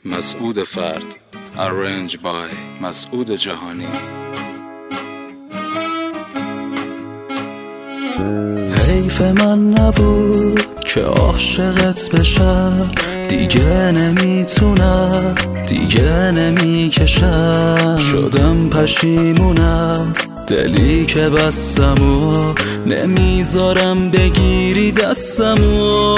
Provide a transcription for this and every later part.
مسعود فرد Arranged by مسعود جهانی. حیف من نبود که عاشقت بشم، دیگه نمیتونم، دیگه نمیکشم. شدم پشیمون از دلی که بستم و نمیذارم بگیری دستمو.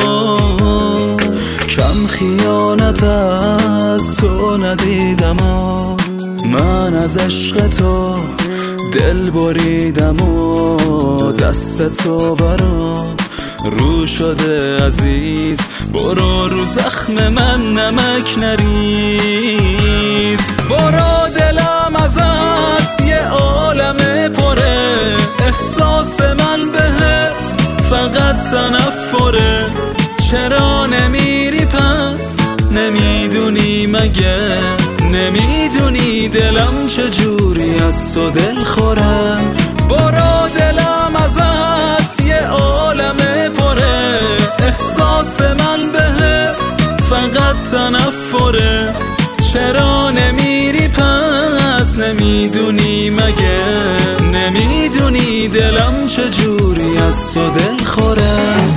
کم خیانت از تو ندیدم و من از عشق تو دل بریدم و دست تو برام رو شده عزیز. برو رو زخم من نمک نریز. برو دلم ازت یه عالم پره، احساس من بهت فقط تنفره. چرا نمیری پس؟ نمیدونی مگه؟ نمیدونی دلم چجوری از تو دل خورم؟ برو دلم ازت یه عالم پره، احساس من بهت فقط تنفره. چرا نمیری پس؟ نمیدونی مگه؟ نمیدونی دلم چجوری از تو دل خورم؟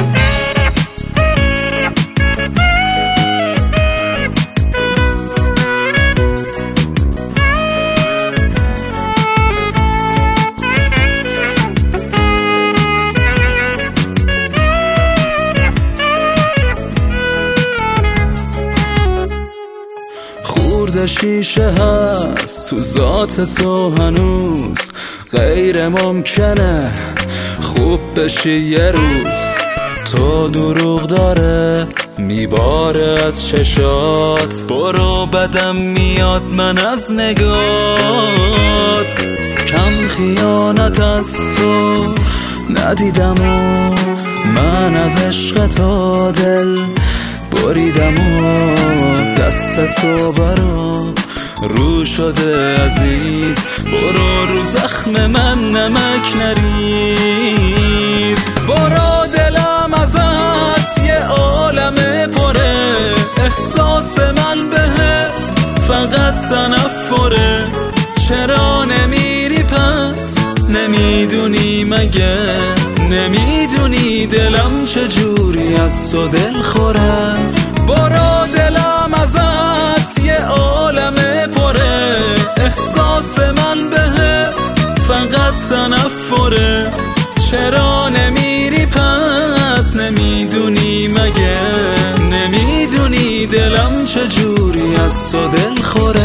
خورد شیشه هست تو ذات تو هنوز، غیر ممکنه خوب بشی یه روز. تو دروغ داره میباره از چشات، برو بدم میاد من از نگات. کم خیانت از تو ندیدم و من از عشق تو دل بریدم و دست تو برام رو شده عزیز. برو رو زخم من نمک نریز. برو دلم ازت یه عالم پره، احساس من بهت فقط تنفره. چرا نمیری پس؟ نمیدونی مگه؟ نمیدونی دلم چجوری از تو دل خورم؟ برو دلم ازت یه عالم پره، احساس من بهت فقط تنفره. چرا نمیری پس؟ نمیدونی مگه؟ نمیدونی دلم چجوری از تو دل خورم؟